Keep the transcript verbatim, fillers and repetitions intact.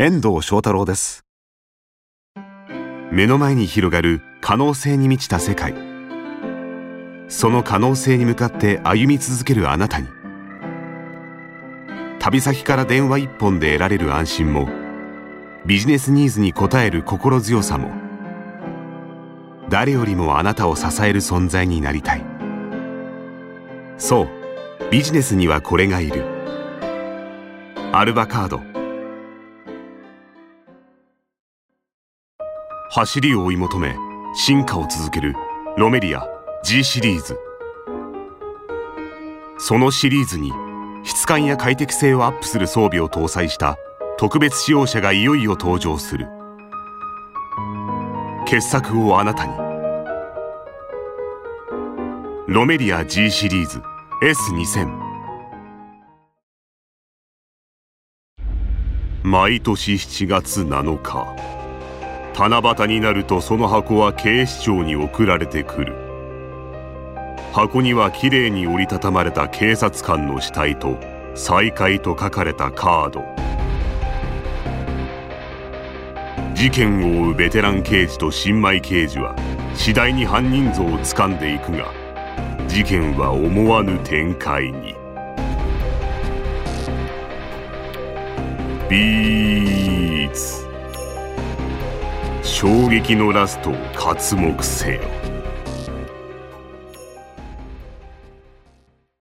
遠藤章太郎です。目の前に広がる可能性に満ちた世界、その可能性に向かって歩み続けるあなたに、旅先から電話一本で得られる安心も、ビジネスニーズに応える心強さも、誰よりもあなたを支える存在になりたい。そう、ビジネスにはこれがいる。アルバカード。走りを追い求め進化を続けるロメリア G シリーズ。そのシリーズに質感や快適性をアップする装備を搭載した特別仕様車がいよいよ登場する。傑作をあなたに。ロメリア G シリーズ エスにせん。 毎年しちがつなのか、七夕になるとその箱は警視庁に送られてくる。箱にはきれいに折りたたまれた警察官の死体と再会と書かれたカード。事件を追うベテラン刑事と新米刑事は次第に犯人像を掴んでいくが、事件は思わぬ展開に。ビーツ、衝撃のラストを刮目せよ。